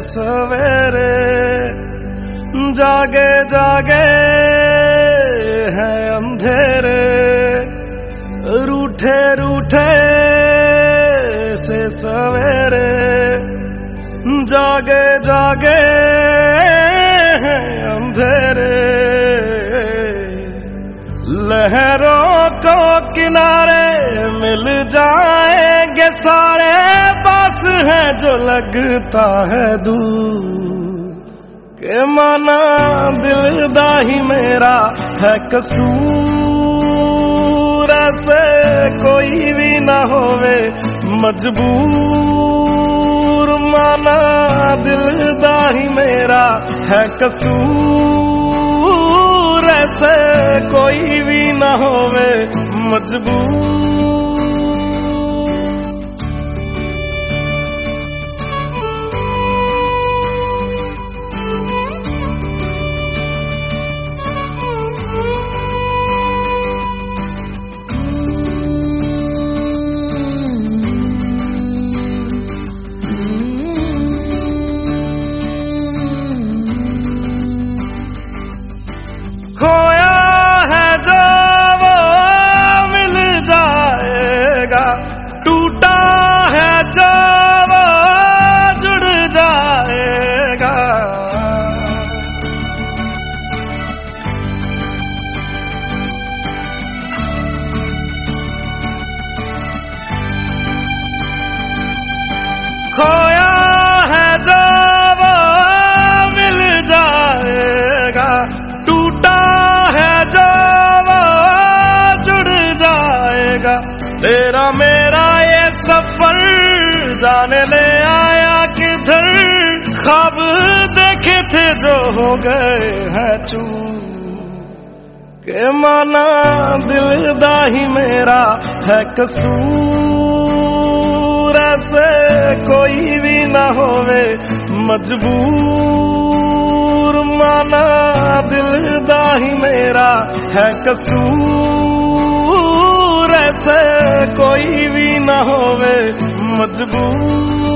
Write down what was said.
सवेरे जागे जागे है अंधेरे, रूठे रूठे से सवेरे जागे जागे है अंधेरे। लहरों को किनारे मिल जाएंगे सारे, पास है जो लगता है दूर। के माना दिलदा ही मेरा है कसूर, ऐसे कोई भी ना होवे मजबूर। माना दिलदा ही मेरा है कसूर, ऐसे कोई भी ना होवे मजबूर। खोया है जो वो मिल जाएगा, टूटा है जो वो जुड़ जाएगा। खोया है जो वो मिल जाएगा, टूटा है जो वो जुड़ जाएगा। तेरा मेरा ये सफर जाने ले आया किधर, ख्वाब देखे थे जो हो गए हैं चूर। के माना दिलदा ही मेरा है कसूर, ऐसे कोई भी ना होवे मजबूर। माना दिलदा ही मेरा है कसूर, ऐसे कोई भी ना होवे मजबूर।